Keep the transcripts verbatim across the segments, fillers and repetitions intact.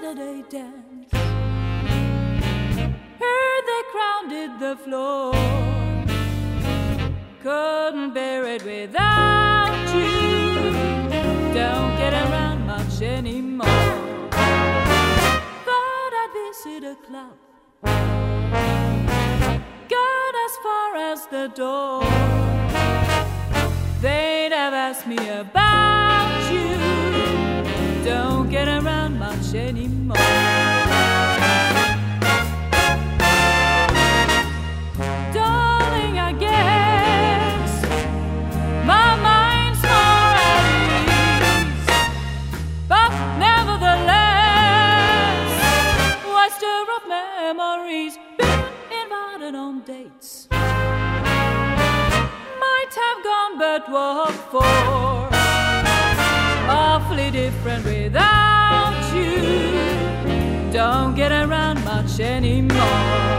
Saturday dance. Heard they crowded the floor. Couldn't bear it without you. Don't get around much anymore. Thought I'd visit a club. Got as far as the door. They'd have asked me about you. Don't get around much anymore. Darling, I guess my mind's more at ease, but nevertheless, why stir up memories? Been invited on dates, might have gone, but what for? Awfully different without you. Don't get around much anymore.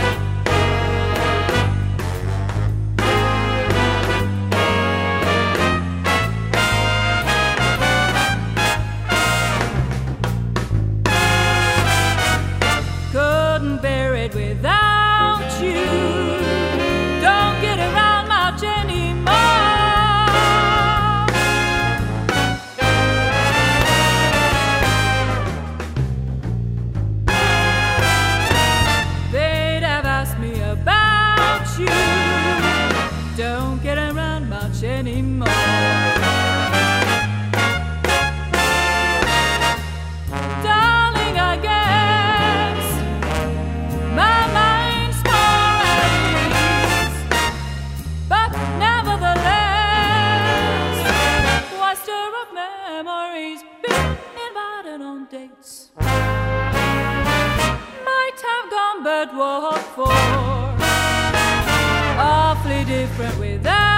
Couldn't bear it without you. Don't get around much anymore. About you, don't get around much anymore. Darling, I guess my mind's more at ease, but nevertheless, why stir up memories? Been invited on dates, might have gone, but what for? Awfully different without